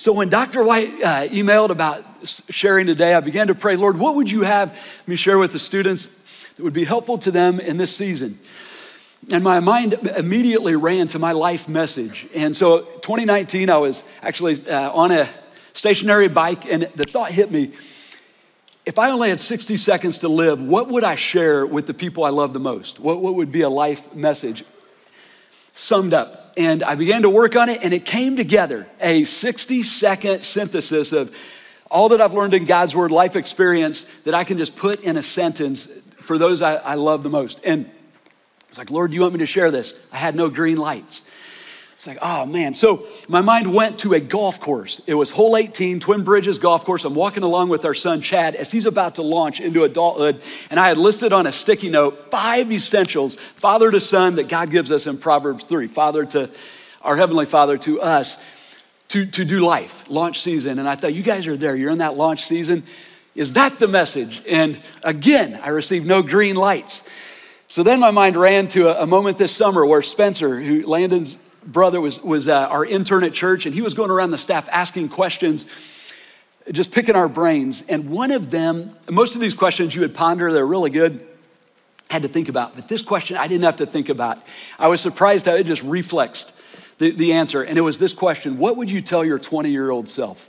So when Dr. White emailed about sharing today, I began to pray, Lord, what would you have me share with the students that would be helpful to them in this season? And my mind immediately ran to my life message. And so 2019, I was actually on a stationary bike, and the thought hit me, if I only had 60 seconds to live, what would I share with the people I love the most? What would be a life message? Summed up. And I began to work on it, and it came together, a 60-second synthesis of all that I've learned in God's word, life experience, that I can just put in a sentence for those I love the most. And it's like, Lord, do you want me to share this? I had no green lights. It's like, oh man. So my mind went to a golf course. It was hole 18, Twin Bridges golf course. I'm walking along with our son, Chad, as he's about to launch into adulthood. And I had listed on a sticky note, 5 essentials, father to son, that God gives us in Proverbs 3. Father to our Heavenly Father, to us, to do life, launch season. And I thought, you guys are there. You're in that launch season. Is that the message? And again, I received no green lights. So then my mind ran to a moment this summer where Spencer, who Landon's brother was our intern at church, and he was going around the staff asking questions, just picking our brains. And one of them, most of these questions you would ponder, they're really good, had to think about. But this question I didn't have to think about. I was surprised how it just reflexed the answer. And it was this question: what would you tell your 20-year-old self?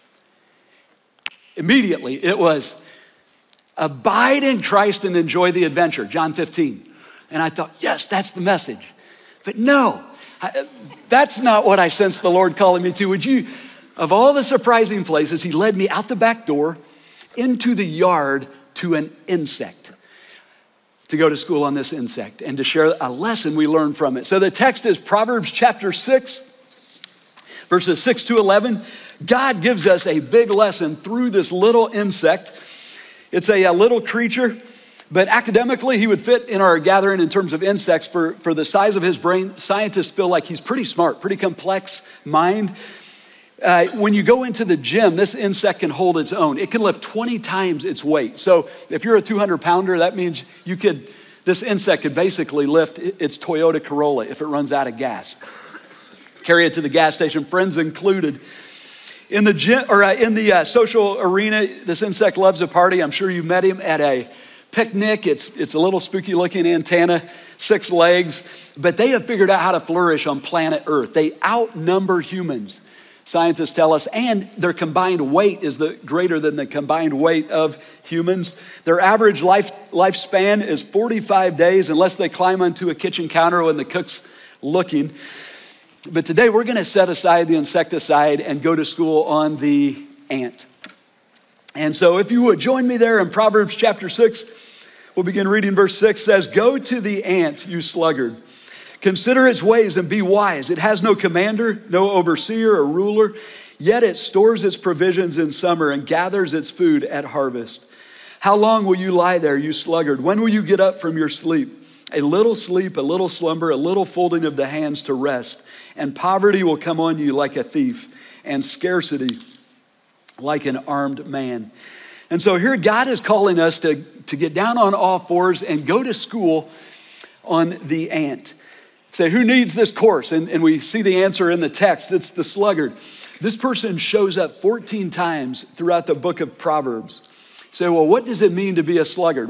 Immediately, it was, abide in Christ and enjoy the adventure, John 15. And I thought, yes, that's the message. But no, that's not what I sensed the Lord calling me to. Would you, of all the surprising places, he led me out the back door into the yard to an insect, to go to school on this insect and to share a lesson we learned from it. So the text is Proverbs chapter 6, verses 6 to 11. God gives us a big lesson through this little insect. It's a little creature, but academically he would fit in our gathering in terms of insects. For the size of his brain, scientists feel like he's pretty smart, pretty complex mind. When you go into the gym, this insect can hold its own. It can lift 20 times its weight. So if you're a 200-pounder, that means this insect could basically lift its Toyota Corolla if it runs out of gas. Carry it to the gas station, friends included. In the gym, or in the social arena, this insect loves a party. I'm sure you've met him at a picnic. It's a little spooky looking antenna, 6 legs, but they have figured out how to flourish on planet Earth. They outnumber humans, scientists tell us, and their combined weight is greater than the combined weight of humans. Their average lifespan is 45 days unless they climb onto a kitchen counter when the cook's looking. But today we're going to set aside the insecticide and go to school on the ant. And so if you would join me there in Proverbs chapter 6, we'll begin reading verse 6 says, "Go to the ant, you sluggard. Consider its ways and be wise. It has no commander, no overseer or ruler, yet it stores its provisions in summer and gathers its food at harvest. How long will you lie there, you sluggard? When will you get up from your sleep? A little sleep, a little slumber, a little folding of the hands to rest. And poverty will come on you like a thief, and scarcity like an armed man." And so here God is calling us to get down on all fours and go to school on the ant. Say, who needs this course? And we see the answer in the text. It's the sluggard. This person shows up 14 times throughout the book of Proverbs. Say, well, what does it mean to be a sluggard?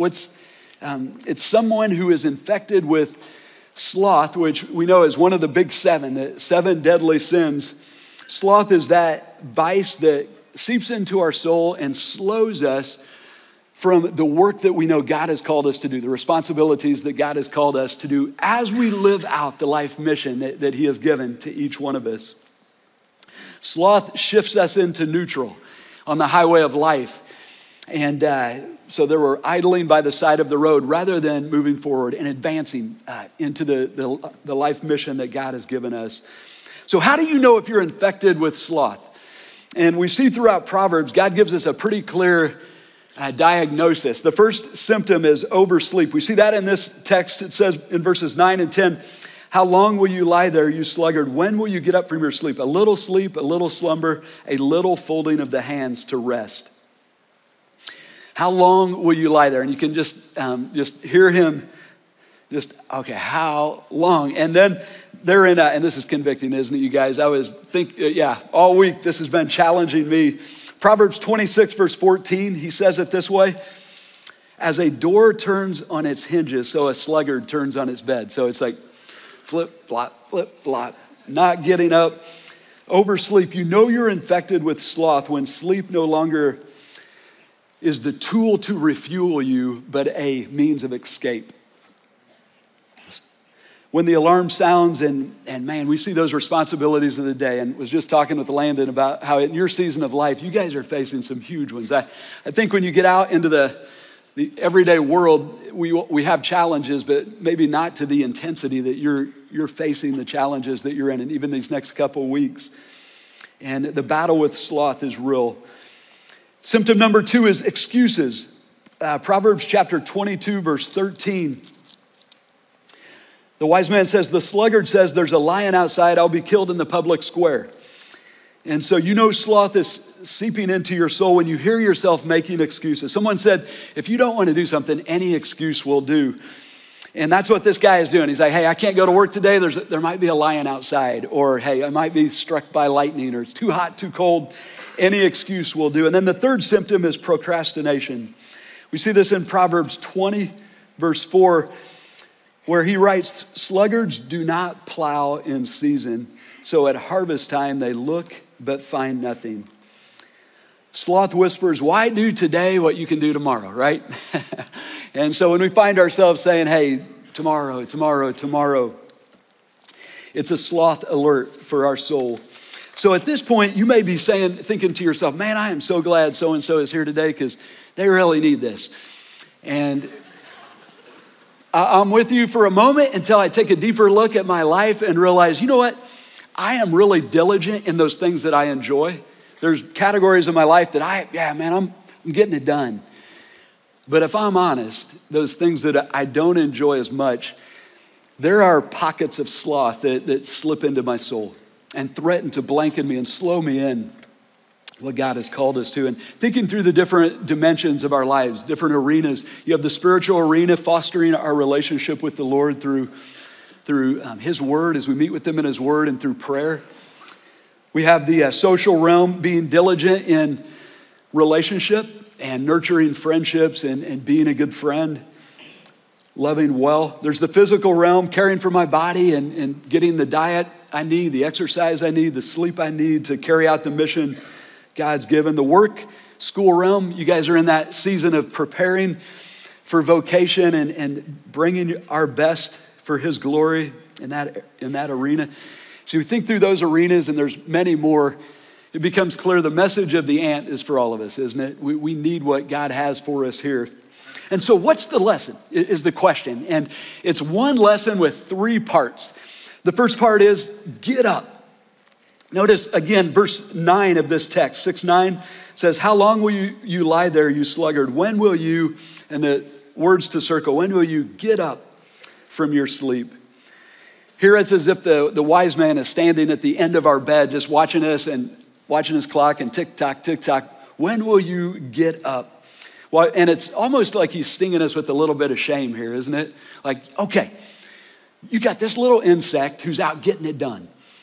It's someone who is infected with sloth, which we know is one of the big 7, the 7 deadly sins. Sloth is that vice that seeps into our soul and slows us from the work that we know God has called us to do, the responsibilities that God has called us to do as we live out the life mission that he has given to each one of us. Sloth shifts us into neutral on the highway of life. And so they were idling by the side of the road rather than moving forward and advancing into the life mission that God has given us. So how do you know if you're infected with sloth? And we see throughout Proverbs, God gives us a pretty clear diagnosis. The first symptom is oversleep. We see that in this text. It says in verses 9 and 10, "How long will you lie there, you sluggard? When will you get up from your sleep? A little slumber, a little folding of the hands to rest." How long will you lie there? And you can just hear him Just, okay, how long? And then they're in and this is convicting, isn't it, you guys? I was all week this has been challenging me. Proverbs 26, verse 14, he says it this way: as a door turns on its hinges, so a sluggard turns on its bed. So it's like flip, flop, not getting up, oversleep. You know you're infected with sloth when sleep no longer is the tool to refuel you, but a means of escape. When the alarm sounds and man, we see those responsibilities of the day, and was just talking with Landon about how in your season of life, you guys are facing some huge ones. I think when you get out into the everyday world, we have challenges, but maybe not to the intensity that you're facing the challenges that you're in, and even these next couple of weeks. And the battle with sloth is real. Symptom number 2 is excuses. Proverbs chapter 22, verse 13. The wise man says, the sluggard says, there's a lion outside, I'll be killed in the public square. And so you know sloth is seeping into your soul when you hear yourself making excuses. Someone said, if you don't want to do something, any excuse will do. And that's what this guy is doing. He's like, hey, I can't go to work today. There might be a lion outside. Or, hey, I might be struck by lightning. Or it's too hot, too cold. Any excuse will do. And then the third symptom is procrastination. We see this in Proverbs 20, verse 4, where he writes, sluggards do not plow in season, so at harvest time they look but find nothing. Sloth whispers, why do today what you can do tomorrow, right? And so when we find ourselves saying, hey, tomorrow, it's a sloth alert for our soul. So at this point, you may be thinking to yourself, man, I am so glad so-and-so is here today because they really need this. And I'm with you for a moment until I take a deeper look at my life and realize, you know what? I am really diligent in those things that I enjoy. There's categories of my life that I'm getting it done. But if I'm honest, those things that I don't enjoy as much, there are pockets of sloth that slip into my soul and threaten to blanket me and slow me in what God has called us to. And thinking through the different dimensions of our lives, different arenas. You have the spiritual arena, fostering our relationship with the Lord through his word, as we meet with him in his word and through prayer. We have the social realm, being diligent in relationship and nurturing friendships and being a good friend, loving well. There's the physical realm, caring for my body and getting the diet I need, the exercise I need, the sleep I need to carry out the mission God's given. The work, school realm, you guys are in that season of preparing for vocation and bringing our best for his glory in that arena. So you think through those arenas, and there's many more, it becomes clear the message of the ant is for all of us, isn't it? We need what God has for us here. And so what's the lesson is the question. And it's one lesson with 3 parts. The first part is get up. Notice again, verse 9 of this text, 6:9 says, how long will you lie there, you sluggard? When will you, and the words to circle, when will you get up from your sleep? Here it's as if the wise man is standing at the end of our bed, just watching us and watching his clock and tick tock, when will you get up? Well, and it's almost like he's stinging us with a little bit of shame here, isn't it? Like, okay, you got this little insect who's out getting it done.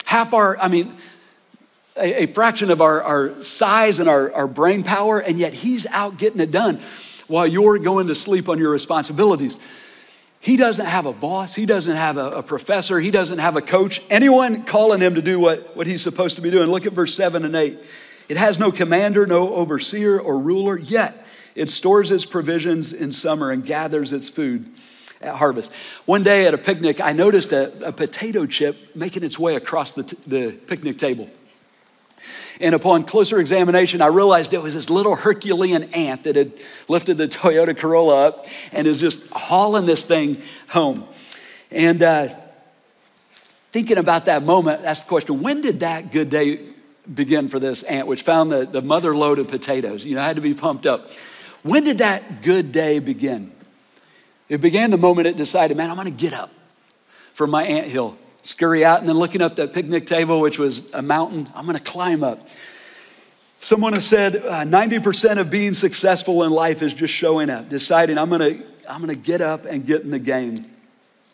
A fraction of our size and our brain power, and yet he's out getting it done while you're going to sleep on your responsibilities. He doesn't have a boss. He doesn't have a professor. He doesn't have a coach. Anyone calling him to do what he's supposed to be doing. Look at verse 7 and 8. It has no commander, no overseer or ruler, yet it stores its provisions in summer and gathers its food at harvest. One day at a picnic, I noticed a potato chip making its way across the picnic table. And upon closer examination, I realized it was this little Herculean ant that had lifted the Toyota Corolla up and is just hauling this thing home. And thinking about that moment, that's the question, when did that good day begin for this ant, which found the mother load of potatoes, had to be pumped up. When did that good day begin? It began the moment it decided, man, I'm gonna get up from my anthill, scurry out, and then looking up that picnic table, which was a mountain, I'm gonna climb up. Someone has said 90% of being successful in life is just showing up, deciding I'm gonna get up and get in the game.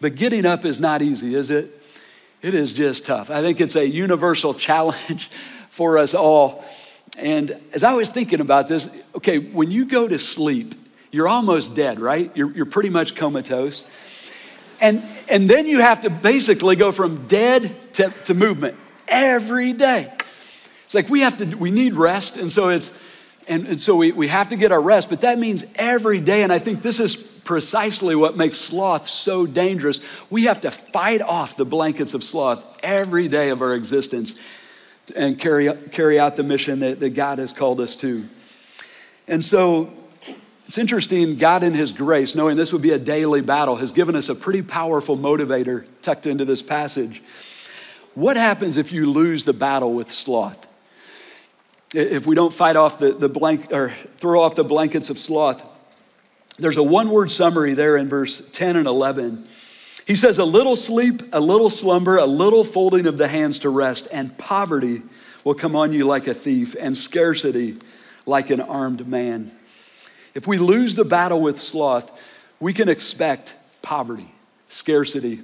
But getting up is not easy, is it? It is just tough. I think it's a universal challenge for us all. And as I was thinking about this, okay, when you go to sleep, you're almost dead, right? You're pretty much comatose. And then you have to basically go from dead to movement every day. It's like we need rest, and so we have to get our rest, but that means every day, and I think this is precisely what makes sloth so dangerous. We have to fight off the blankets of sloth every day of our existence and carry out the mission that God has called us to. And so it's interesting, God in his grace, knowing this would be a daily battle, has given us a pretty powerful motivator tucked into this passage. What happens if you lose the battle with sloth? If we don't fight off or throw off the blankets of sloth? There's a one-word summary there in verse 10 and 11. He says, a little sleep, a little slumber, a little folding of the hands to rest, and poverty will come on you like a thief, and scarcity like an armed man. If we lose the battle with sloth, we can expect poverty, scarcity.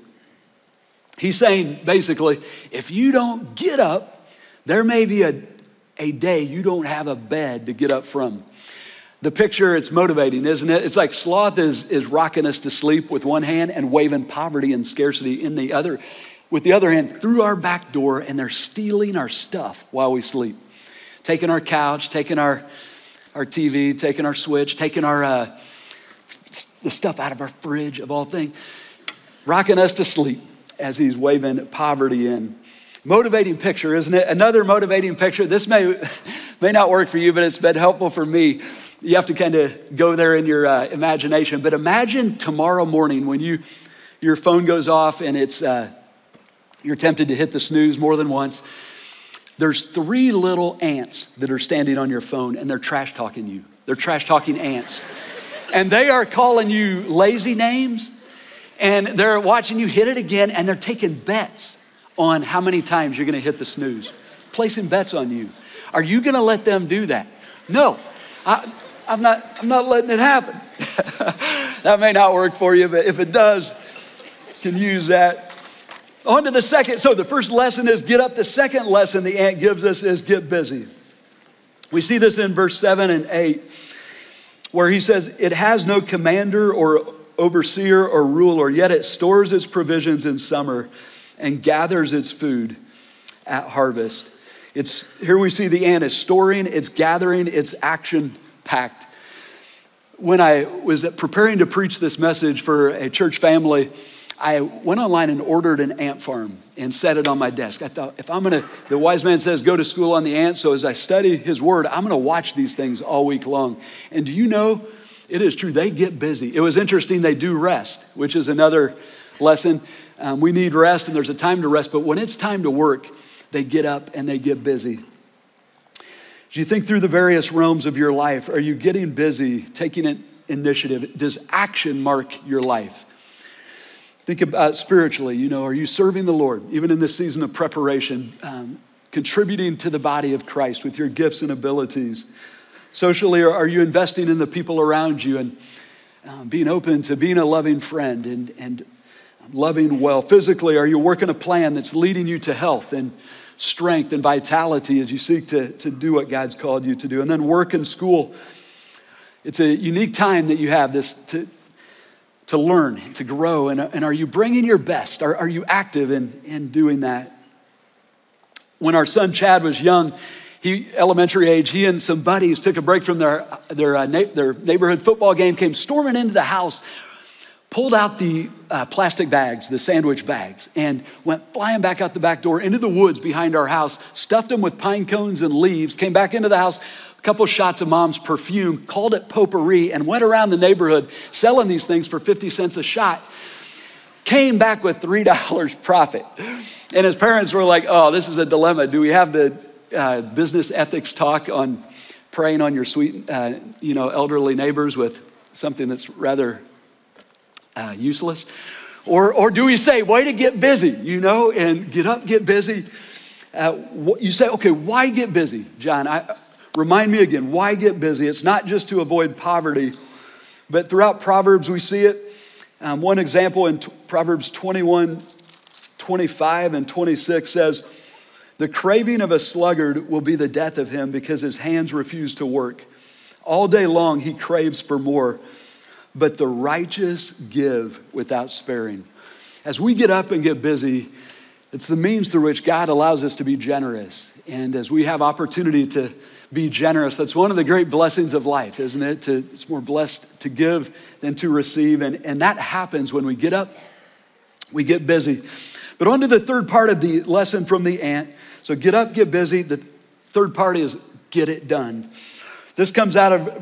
He's saying, basically, if you don't get up, there may be a day you don't have a bed to get up from. The picture, it's motivating, isn't it? It's like sloth is rocking us to sleep with one hand and waving poverty and scarcity in the other, with the other hand through our back door, and they're stealing our stuff while we sleep. Taking our couch, taking our TV, taking our switch, taking the stuff out of our fridge of all things, rocking us to sleep as he's waving poverty in. Motivating picture, isn't it? Another motivating picture. This may not work for you, but it's been helpful for me. You have to kind of go there in your imagination. But imagine tomorrow morning when your phone goes off and you're tempted to hit the snooze more than once. There's 3 little ants that are standing on your phone, and they're trash talking you. They're trash talking ants. And they are calling you lazy names, and they're watching you hit it again, and they're taking bets on how many times you're gonna hit the snooze, placing bets on you. Are you gonna let them do that? No, I'm not letting it happen. That may not work for you, but if it does, you can use that. On to the second. So the first lesson is get up. The second lesson the ant gives us is get busy. We see this in verse 7 and 8, where he says, it has no commander or overseer or ruler, yet it stores its provisions in summer and gathers its food at harvest. Here we see the ant is storing, it's gathering, it's action-packed. When I was preparing to preach this message for a church family, I went online and ordered an ant farm and set it on my desk. I thought, the wise man says, go to school on the ants. So as I study his word, I'm gonna watch these things all week long. And do you know, it is true, they get busy. It was interesting, they do rest, which is another lesson. We need rest, and there's a time to rest, but when it's time to work, they get up and they get busy. As you think through the various realms of your life, are you getting busy, taking an initiative? Does action mark your life? Think about spiritually, are you serving the Lord, even in this season of preparation, contributing to the body of Christ with your gifts and abilities? Socially, are you investing in the people around you and being open to being a loving friend and loving well? Physically, are you working a plan that's leading you to health and strength and vitality as you seek to do what God's called you to do? And then work and school. It's a unique time that you have this to learn, to grow. And are you bringing your best? Are you active in doing that? When our son Chad was young, elementary age, he and some buddies took a break from their neighborhood football game, came storming into the house, pulled out the plastic bags, the sandwich bags, and went flying back out the back door into the woods behind our house, stuffed them with pine cones and leaves, came back into the house, a couple shots of mom's perfume, called it potpourri, and went around the neighborhood selling these things for 50 cents a shot. Came back with $3 profit. And his parents were like, oh, this is a dilemma. Do we have the business ethics talk on preying on your sweet, elderly neighbors with something that's rather useless? Or do we say, way to get busy, and get up, get busy? You say, okay, why get busy, John? Remind me again, why get busy? It's not just to avoid poverty, but throughout Proverbs we see it. One example in Proverbs 21, 25 and 26 says, the craving of a sluggard will be the death of him because his hands refuse to work. All day long he craves for more, but the righteous give without sparing. As we get up and get busy, it's the means through which God allows us to be generous. And as we have opportunity to be generous, that's one of the great blessings of life, isn't it? It's more blessed to give than to receive. And that happens when we get up, we get busy. But on to the third part of the lesson from the ant. So get up, get busy. The third part is get it done. This comes out of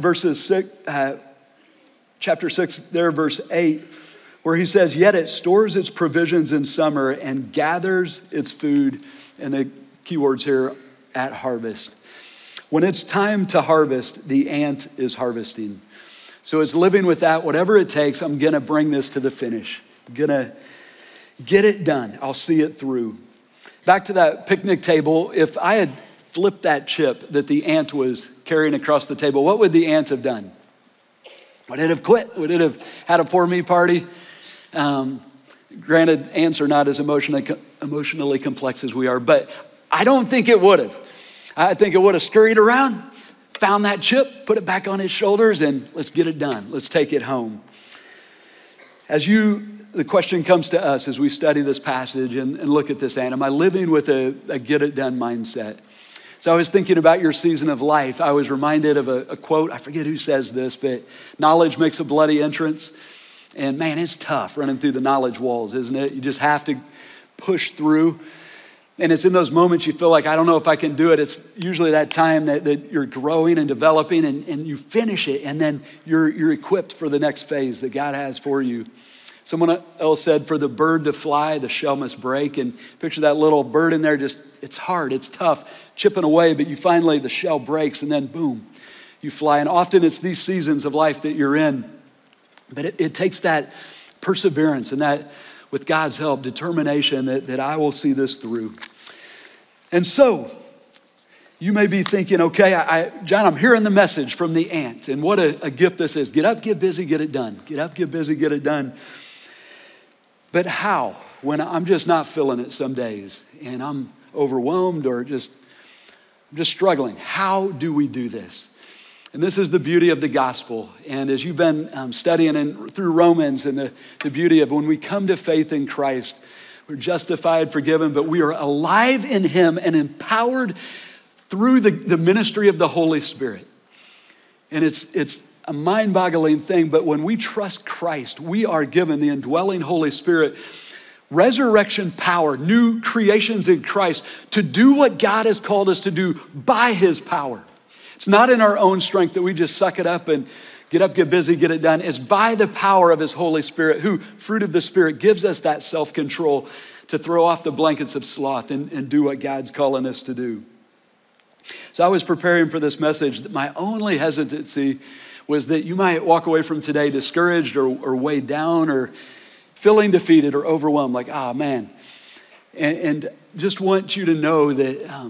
chapter 6, there, verse 8, where he says, yet it stores its provisions in summer and gathers its food, and the key words here, at harvest. When it's time to harvest, the ant is harvesting. So it's living with that, whatever it takes, I'm gonna bring this to the finish. I'm gonna get it done. I'll see it through. Back to that picnic table, if I had flipped that chip that the ant was carrying across the table, what would the ant have done? Would it have quit? Would it have had a poor me party? Granted, ants are not as emotionally complex as we are, but I don't think it would have. I think it would have scurried around, found that chip, put it back on its shoulders, and let's get it done. Let's take it home. The question comes to us as we study this passage and look at this ant. Am I living with a get it done mindset? So I was thinking about your season of life. I was reminded of a quote. I forget who says this, but knowledge makes a bloody entrance. And man, it's tough running through the knowledge walls, isn't it? You just have to push through. And it's in those moments you feel like, I don't know if I can do it. It's usually that time that you're growing and developing and you finish it, and then you're equipped for the next phase that God has for you. Someone else said, for the bird to fly, the shell must break. And picture that little bird in there, just, it's hard, it's tough, chipping away, but you finally, the shell breaks, and then boom, you fly. And often it's these seasons of life that you're in, but it takes that perseverance and that, with God's help, determination that I will see this through. And so, you may be thinking, okay, John, I'm hearing the message from the ant, and what a gift this is. Get up, get busy, get it done. Get up, get busy, get it done. But how? When I'm just not feeling it some days, and I'm overwhelmed or just struggling. How do we do this? And this is the beauty of the gospel. And as you've been studying through Romans and the beauty of when we come to faith in Christ, we're justified, forgiven, but we are alive in him and empowered through the ministry of the Holy Spirit. And it's a mind-boggling thing, but when we trust Christ, we are given the indwelling Holy Spirit, resurrection power, new creations in Christ to do what God has called us to do by his power. It's not in our own strength that we just suck it up and get up, get busy, get it done. It's by the power of his Holy Spirit, who, fruit of the Spirit, gives us that self-control to throw off the blankets of sloth and do what God's calling us to do. So I was preparing for this message that my only hesitancy was that you might walk away from today discouraged or weighed down or feeling defeated or overwhelmed, like, ah, man. And just want you to know that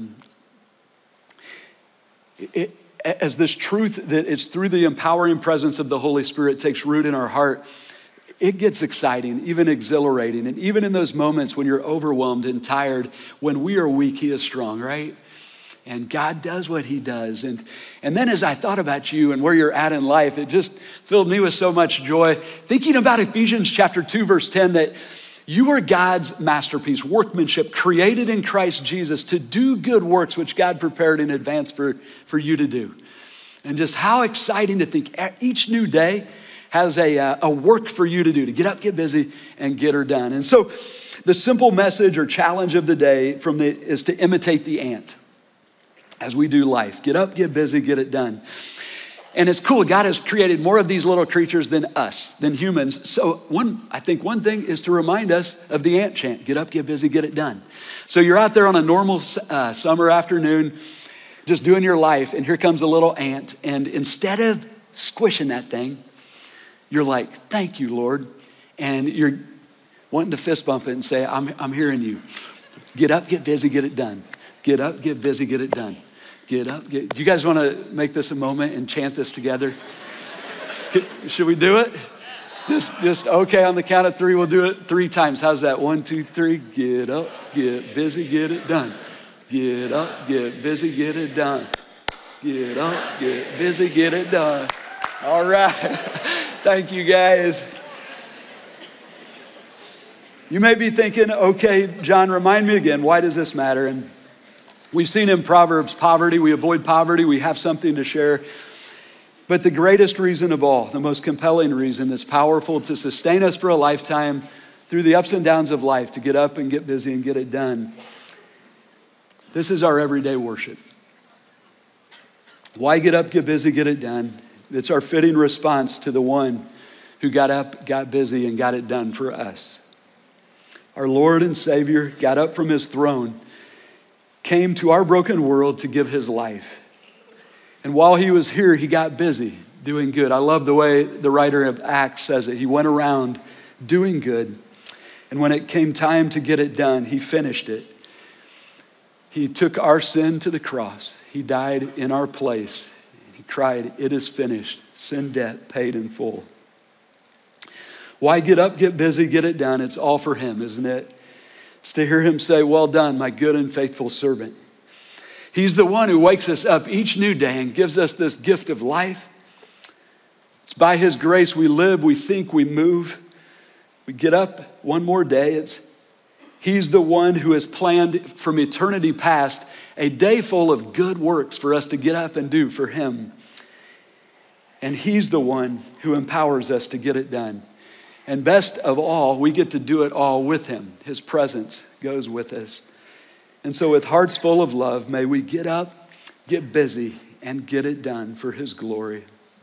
as this truth that it's through the empowering presence of the Holy Spirit takes root in our heart, it gets exciting, even exhilarating. And even in those moments when you're overwhelmed and tired, when we are weak, he is strong, right? And God does what he does. And then as I thought about you and where you're at in life, it just filled me with so much joy. Thinking about Ephesians chapter 2, verse 10, that you are God's masterpiece, workmanship, created in Christ Jesus to do good works, which God prepared in advance for you to do. And just how exciting to think each new day has a work for you to do, to get up, get busy, and get her done. And so the simple message or challenge of the day is to imitate the ant as we do life. Get up, get busy, get it done. And it's cool, God has created more of these little creatures than us, than humans. So I think one thing is to remind us of the ant chant, get up, get busy, get it done. So you're out there on a normal summer afternoon, just doing your life, and here comes a little ant, and instead of squishing that thing, you're like, thank you, Lord. And you're wanting to fist bump it and say, I'm hearing you. Get up, get busy, get it done. Get up, get busy, get it done. Get up, do you guys want to make this a moment and chant this together? Should we do it? Just okay on the count of three. We'll do it 3 times. How's that? 1, 2, 3. Get up, get busy, get it done. Get up, get busy, get it done. Get up, get busy, get it done. All right. Thank you, guys. You may be thinking, okay, John, remind me again, why does this matter? And we've seen in Proverbs poverty. We avoid poverty. We have something to share. But the greatest reason of all, the most compelling reason that's powerful to sustain us for a lifetime through the ups and downs of life, to get up and get busy and get it done. This is our everyday worship. Why get up, get busy, get it done? It's our fitting response to the one who got up, got busy, and got it done for us. Our Lord and Savior got up from his throne, came to our broken world to give his life. And while he was here, he got busy doing good. I love the way the writer of Acts says it. He went around doing good. And when it came time to get it done, he finished it. He took our sin to the cross. He died in our place. He cried, "It is finished. Sin debt paid in full." Why get up, get busy, get it done? It's all for him, isn't it? It's to hear him say, "Well done, my good and faithful servant." He's the one who wakes us up each new day and gives us this gift of life. It's by his grace we live, we think, we move. We get up one more day. He's the one who has planned from eternity past a day full of good works for us to get up and do for him. And he's the one who empowers us to get it done. And best of all, we get to do it all with him. His presence goes with us. And so with hearts full of love, may we get up, get busy, and get it done for his glory.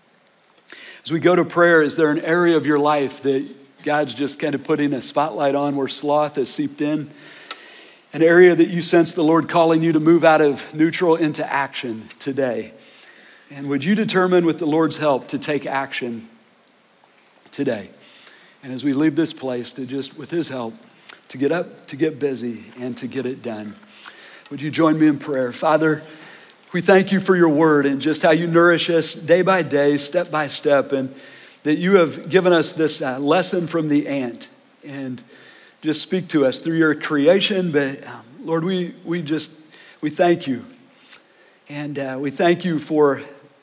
As we go to prayer, is there an area of your life that God's just kind of putting a spotlight on where sloth has seeped in? An area that you sense the Lord calling you to move out of neutral into action today? And would you determine with the Lord's help to take action today? And as we leave this place, to just, with his help, to get up, to get busy, and to get it done. Would you join me in prayer? Father, we thank you for your word and just how you nourish us day by day, step by step, and that you have given us this lesson from the ant, and just speak to us through your creation. But Lord, we thank you. And we thank you for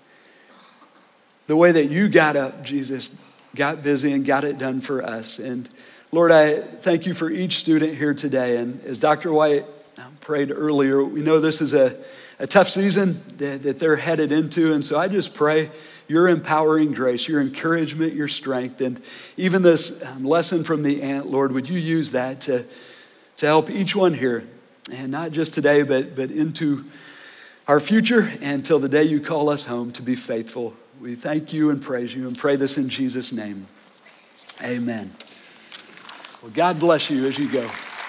the way that you got up, Jesus, got busy and got it done for us. And Lord, I thank you for each student here today. And as Dr. White prayed earlier, we know this is a tough season that they're headed into. And so I just pray your empowering grace, your encouragement, your strength, and even this lesson from the ant, Lord, would you use that to help each one here, and not just today, but into our future and till the day you call us home to be faithful. We thank you and praise you and pray this in Jesus' name. Amen. Well, God bless you as you go.